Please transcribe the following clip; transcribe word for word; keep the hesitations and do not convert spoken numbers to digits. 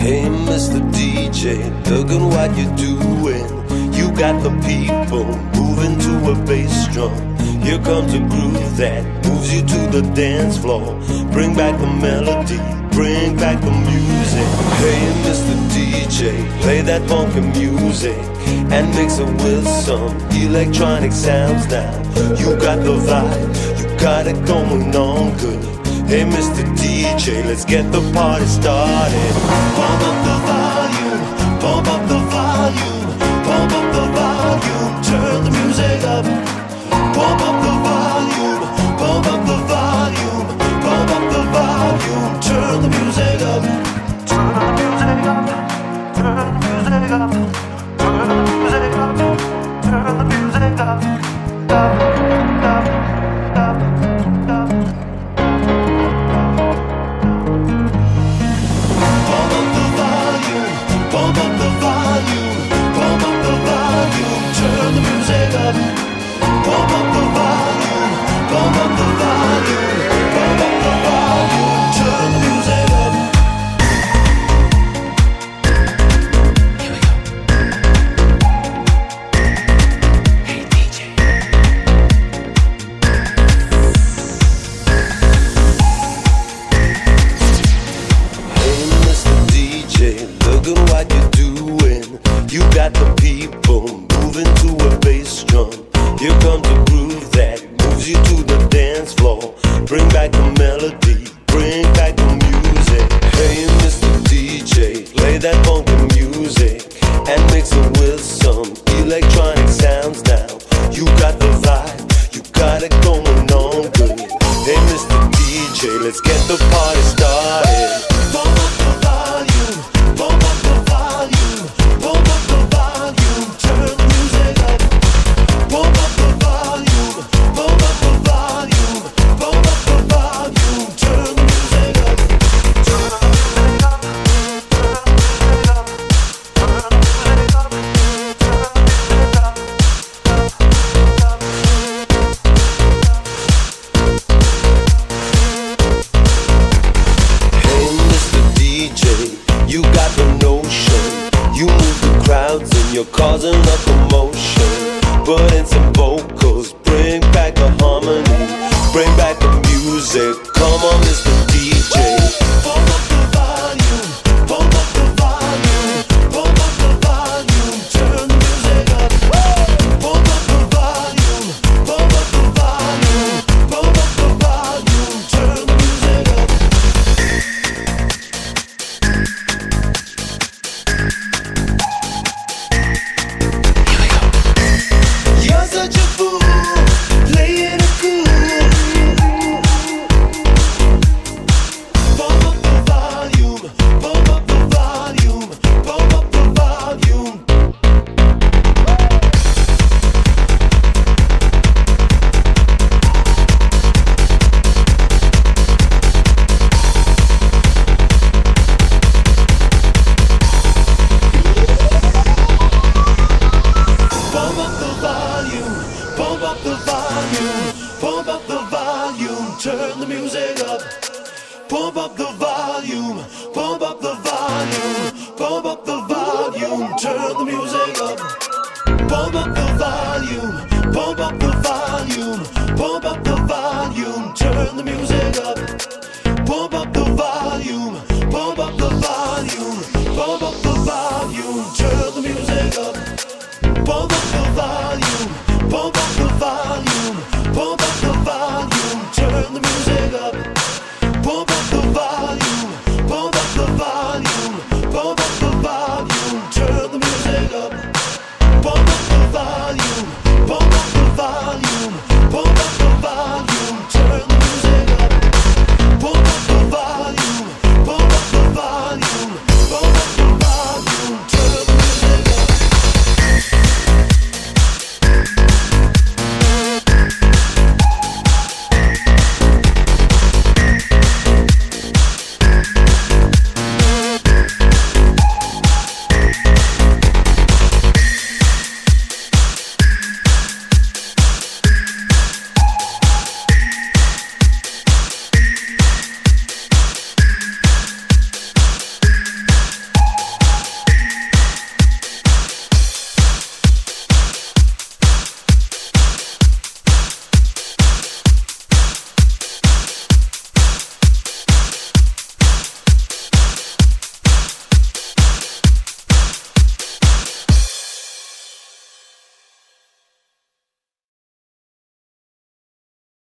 Hey, Mister D J, look at what you're doing. You got the people moving to a bass drum. Here comes a groove that moves you to the dance floor. Bring back the melody, bring back the music. Hey, Mister D J, play that funky music and mix it with some electronic sounds now. You got the vibe, you got it going on good. Hey, Mister D J, let's get the party started. Pump up the volume, pump up the volume, pump up the volume, turn the music up. Pump up the volume, pump up the volume, pump up the volume, turn the music up. Turn the music up, turn the music up, turn the music up, turn the music up, up, up, up, up. Pump up the volume, pump up the volume, pump up the volume, turn the music up. Pump up the volume, pump up the volume, pump up the volume, turn the music up. Here we go. Hey D J. Hey Mister D J, look at what you're doing. You got the people moving to a bass drum. Here comes a groove that moves you to the dance floor. Bring back the melody, bring back the music. Hey, Mister D J, play that funky music and mix it with some electronic sounds now. You got the vibe, you got it going on good. Hey, Mister D J, let's get the party started. Pump up the volume, pump up the volume, pump up the volume, turn the music up. Pump up the volume, pump up the volume, pump up the volume, turn the music up. Turn the music up, turn the music up, turn the music up, turn the music up, Hey Mister D J, you got the notion. You move the crowds and you're causing a commotion. Put in some vocals, bring back the harmony, bring back the music. Come on, Mister D J. Pump up the volume, pump up the volume, pump up the volume, turn the music up. Pump up the volume, pump up the volume, pump up the volume, turn the music up. You're such a fool, playing it cool. Pump up the volume, pump up the volume, pump up the volume. Pump up the volume, pump up the volume, pump up the volume, turn the music up. Pump up the volume, pump up the volume, pump up the volume, turn the music up. Pump up the volume, pump up the volume, pump up the volume, turn the music up. Pump up the volume.